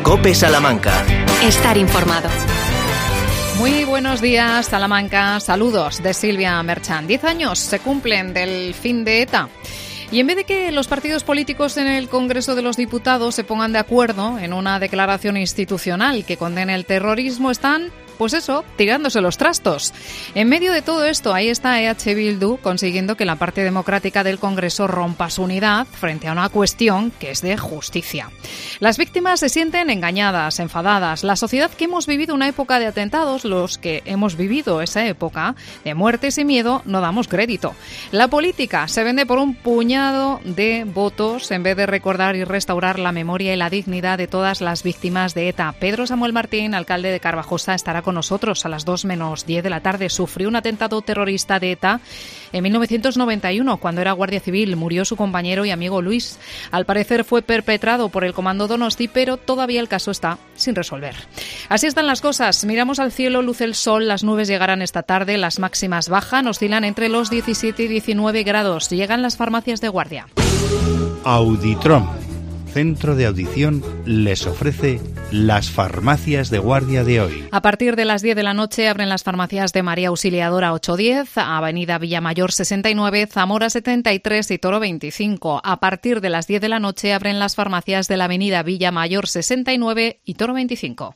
COPE Salamanca. Estar informado. Muy buenos días, Salamanca. Saludos de Silvia Merchan. 10 años se cumplen del fin de ETA. Y en vez de que los partidos políticos en el Congreso de los Diputados se pongan de acuerdo en una declaración institucional que condene el terrorismo, están, pues eso, tirándose los trastos. En medio de todo esto, ahí está EH Bildu consiguiendo que la parte democrática del Congreso rompa su unidad frente a una cuestión que es de justicia. Las víctimas se sienten engañadas, enfadadas. La sociedad que hemos vivido una época de atentados, los que hemos vivido esa época de muertes y miedo, no damos crédito. La política se vende por un puñado de votos en vez de recordar y restaurar la memoria y la dignidad de todas las víctimas de ETA. Pedro Samuel Martín, alcalde de Carvajosa, estará con nosotros a las 2 menos 10 de la tarde. Sufrió un atentado terrorista de ETA en 1991, cuando era guardia civil. Murió su compañero y amigo Luis. Al parecer fue perpetrado por el Comando Donosti, pero todavía el caso está sin resolver. Así están las cosas. Miramos al cielo, luce el sol, las nubes llegarán esta tarde, las máximas bajan, oscilan entre los 17 y 19 grados. Llegan las farmacias de guardia. Auditrom, centro de audición, les ofrece las farmacias de guardia de hoy. A partir de las 10 de la noche abren las farmacias de María Auxiliadora 810, Avenida Villamayor 69, Zamora 73 y Toro 25. A partir de las 10 de la noche abren las farmacias de la Avenida Villamayor 69 y Toro 25.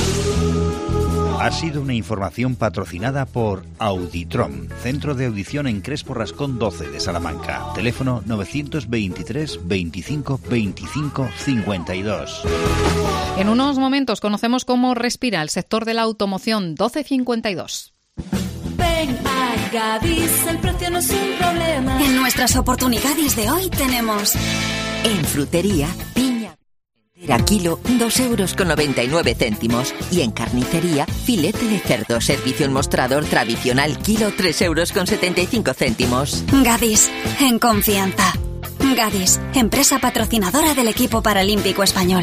Ha sido una información patrocinada por Auditrom, centro de audición en Crespo Rascón 12 de Salamanca. Teléfono 923 25 25 52. En unos momentos conocemos cómo respira el sector de la automoción. 12:52. Ven a Gadis, el precio no es un problema. En nuestras oportunidades de hoy tenemos en frutería, piña entera kilo, 2,99 €. Y en carnicería, filete de cerdo, servicio en mostrador tradicional kilo, 3,75 €. Gadis, en confianza. Gadis, empresa patrocinadora del equipo paralímpico español.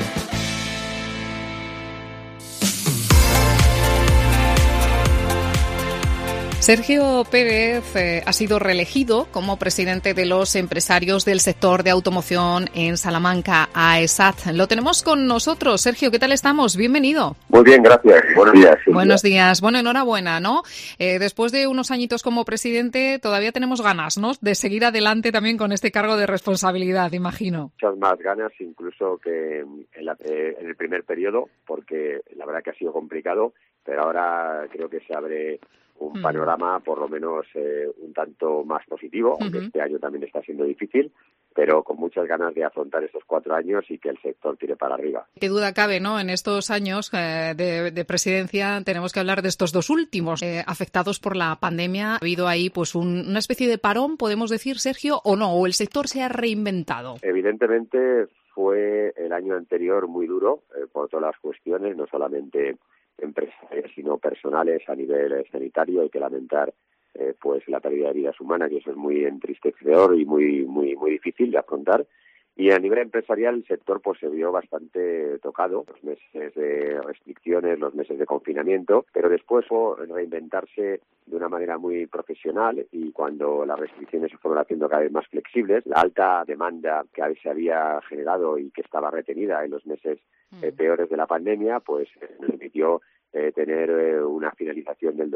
Sergio Pérez ha sido reelegido como presidente de los empresarios del sector de automoción en Salamanca, AESAT. Lo tenemos con nosotros. Sergio, ¿qué tal estamos? Bienvenido. Muy bien, gracias. Buenos días. Silvia. Buenos días. Bueno, enhorabuena, ¿no? Después de unos añitos como presidente, todavía tenemos ganas, ¿no?, de seguir adelante también con este cargo de responsabilidad, imagino. Muchas más ganas incluso que en el primer periodo, porque la verdad que ha sido complicado, pero ahora creo que se abre un panorama por lo menos un tanto más positivo, aunque este año también está siendo difícil, pero con muchas ganas de afrontar estos 4 años y que el sector tire para arriba. Qué duda cabe, ¿no? En estos años de presidencia tenemos que hablar de estos 2 últimos afectados por la pandemia. ¿Ha habido ahí pues una especie de parón, podemos decir, Sergio, o no? ¿O el sector se ha reinventado? Evidentemente fue el año anterior muy duro por todas las cuestiones, no solamente empresariales sino personales a nivel sanitario. Hay que lamentar pues la pérdida de vidas humanas, y eso es muy entristecedor y muy difícil de afrontar. Y a nivel empresarial el sector pues se vio bastante tocado, los meses de restricciones, los meses de confinamiento, pero después fue reinventarse de una manera muy profesional, y cuando las restricciones se fueron haciendo cada vez más flexibles, la alta demanda que se había generado y que estaba retenida en los meses peores de la pandemia, pues nos permitió tener una finalización del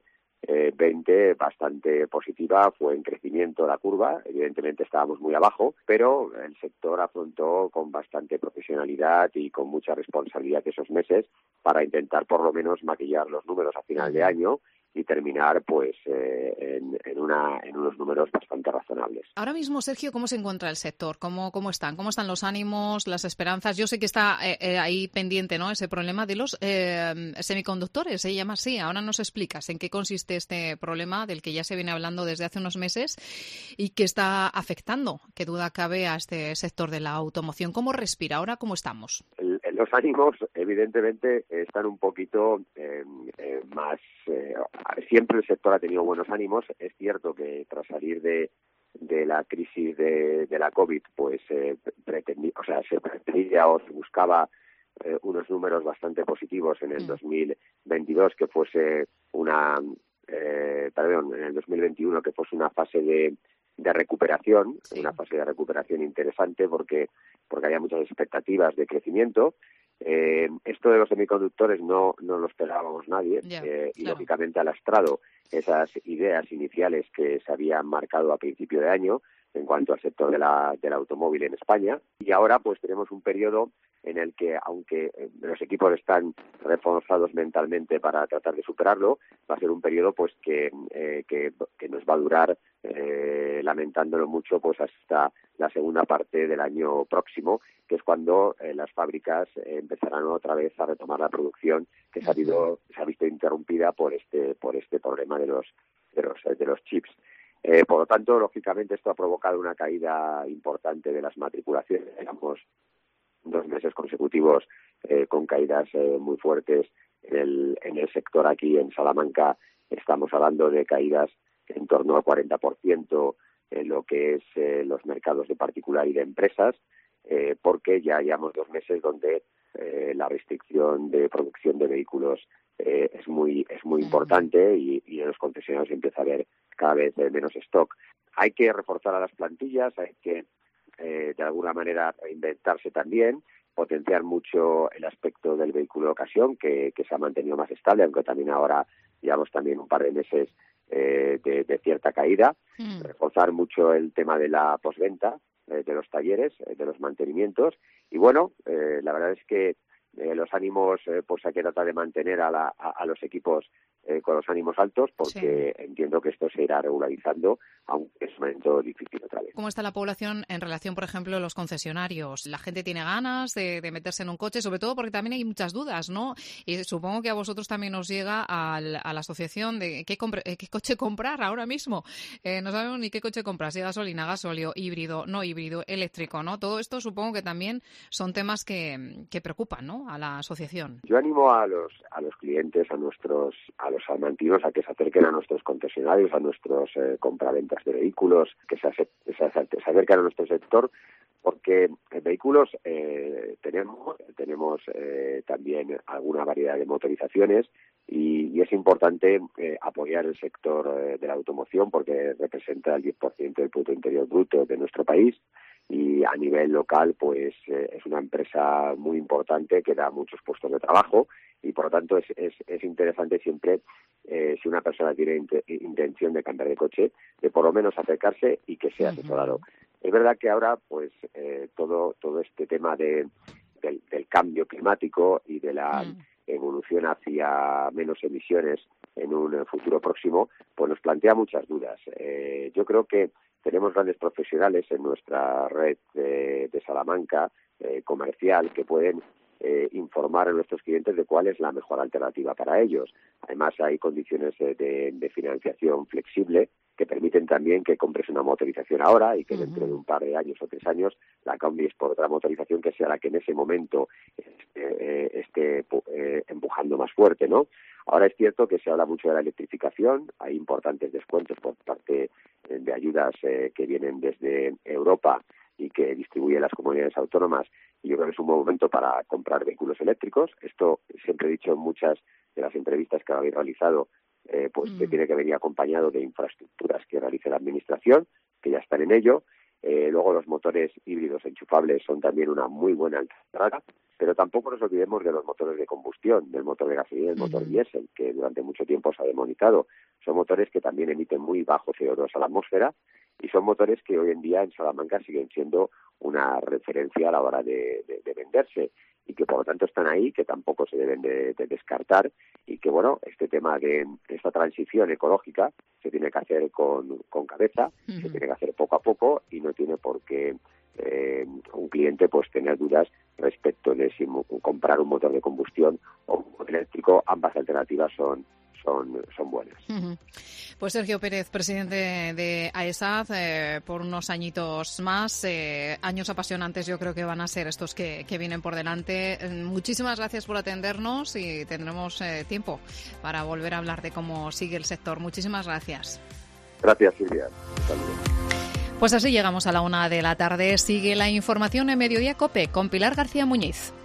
2020 bastante positiva. Fue en crecimiento la curva, evidentemente estábamos muy abajo, pero el sector afrontó con bastante profesionalidad y con mucha responsabilidad esos meses para intentar por lo menos maquillar los números a final de año y terminar pues en unos números bastante razonables. Ahora mismo, Sergio, ¿cómo se encuentra el sector? ¿Cómo están? ¿Cómo están los ánimos, las esperanzas? Yo sé que está ahí pendiente, ¿no?, ese problema de los semiconductores, se llama así. Ahora nos explicas en qué consiste este problema del que ya se viene hablando desde hace unos meses y que está afectando, qué duda cabe, a este sector de la automoción. ¿Cómo respira ahora? ¿Cómo estamos? Los ánimos, evidentemente, están un poquito más... siempre el sector ha tenido buenos ánimos. Es cierto que tras salir de la crisis de la COVID, pues se pretendía o se buscaba unos números bastante positivos en el 2022, que fuese en el 2021, que fuese una fase de recuperación, una fase de recuperación interesante porque había muchas expectativas de crecimiento. Esto de los semiconductores no lo esperábamos nadie, y lógicamente ha lastrado esas ideas iniciales que se habían marcado a principio de año en cuanto al sector del automóvil en España. Y ahora pues tenemos un periodo en el que, aunque los equipos están reforzados mentalmente para tratar de superarlo, va a ser un periodo pues que nos va a durar, lamentándolo mucho, pues hasta la segunda parte del año próximo, que es cuando las fábricas empezarán otra vez a retomar la producción que se ha visto interrumpida por este problema de los chips. Por lo tanto, lógicamente, esto ha provocado una caída importante de las matriculaciones. Digamos, 2 meses consecutivos con caídas muy fuertes en el sector. Aquí en Salamanca estamos hablando de caídas en torno al 40% en lo que es los mercados de particular y de empresas, porque ya llevamos 2 meses donde la restricción de producción de vehículos es muy importante y en los concesionarios empieza a haber cada vez menos stock. Hay que reforzar a las plantillas, hay que de alguna manera reinventarse también, potenciar mucho el aspecto del vehículo de ocasión, que se ha mantenido más estable, aunque también ahora llevamos también un par de meses de cierta caída. Reforzar mucho el tema de la postventa, de los talleres, de los mantenimientos. Y bueno, la verdad es que los ánimos, pues hay que tratar de mantener a los equipos con los ánimos altos, porque entiendo que esto se irá regularizando, aunque es un momento difícil otra vez. ¿Cómo está la población en relación, por ejemplo, a los concesionarios? ¿La gente tiene ganas de meterse en un coche? Sobre todo porque también hay muchas dudas, ¿no? Y supongo que a vosotros también os llega a la asociación de qué coche comprar ahora mismo. No sabemos ni qué coche comprar, si gasolina, gasóleo, híbrido, no híbrido, eléctrico, ¿no? Todo esto supongo que también son temas que preocupan, ¿no?, a la asociación. Yo animo a los clientes, a los salmantinos, a que se acerquen a nuestros concesionarios, a nuestros compraventas de vehículos, que se acerquen a nuestro sector, porque vehículos tenemos también alguna variedad de motorizaciones y es importante apoyar el sector de la automoción, porque representa el 10% del Producto Interior Bruto de nuestro país. Y a nivel local, pues es una empresa muy importante que da muchos puestos de trabajo y, por lo tanto, es interesante siempre, si una persona tiene intención de cambiar de coche, de por lo menos acercarse y que sea asesorado. Es verdad que ahora, pues todo este tema del cambio climático y de la evolución hacia menos emisiones en un futuro próximo, pues nos plantea muchas dudas. Yo creo que tenemos grandes profesionales en nuestra red de Salamanca comercial que pueden informar a nuestros clientes de cuál es la mejor alternativa para ellos. Además, hay condiciones de financiación flexible que permiten también que compres una motorización ahora y que dentro de un par de años o 3 años la cambies por otra motorización que sea la que en ese momento esté empujando más fuerte, ¿no? Ahora es cierto que se habla mucho de la electrificación, hay importantes descuentos por parte de ayudas que vienen desde Europa y que distribuyen las comunidades autónomas, y yo creo que es un buen momento para comprar vehículos eléctricos. Esto siempre he dicho en muchas de las entrevistas que habéis realizado, que tiene que venir acompañado de infraestructuras que realice la Administración, que ya están en ello. Luego los motores híbridos enchufables son también una muy buena alternativa, pero tampoco nos olvidemos de los motores de combustión, del motor de gasolina y del motor diésel, que durante mucho tiempo se ha demonizado. Son motores que también emiten muy bajo CO2 a la atmósfera y son motores que hoy en día en Salamanca siguen siendo una referencia a la hora de venderse y que por lo tanto están ahí, que tampoco se deben de descartar, y que bueno, este tema de esta transición ecológica se tiene que hacer con cabeza, se tiene que hacer poco a poco y no tiene por qué un cliente pues tener dudas respecto de si comprar un motor de combustión o un motor eléctrico. Ambas alternativas son buenas. Pues Sergio Pérez, presidente de AESAD, por unos añitos más, años apasionantes yo creo que van a ser estos que vienen por delante. Muchísimas gracias por atendernos y tendremos tiempo para volver a hablar de cómo sigue el sector. Muchísimas gracias. Gracias, Silvia. Saludos. Pues así llegamos a la 1 de la tarde. Sigue la información en Mediodía COPE con Pilar García Muñiz.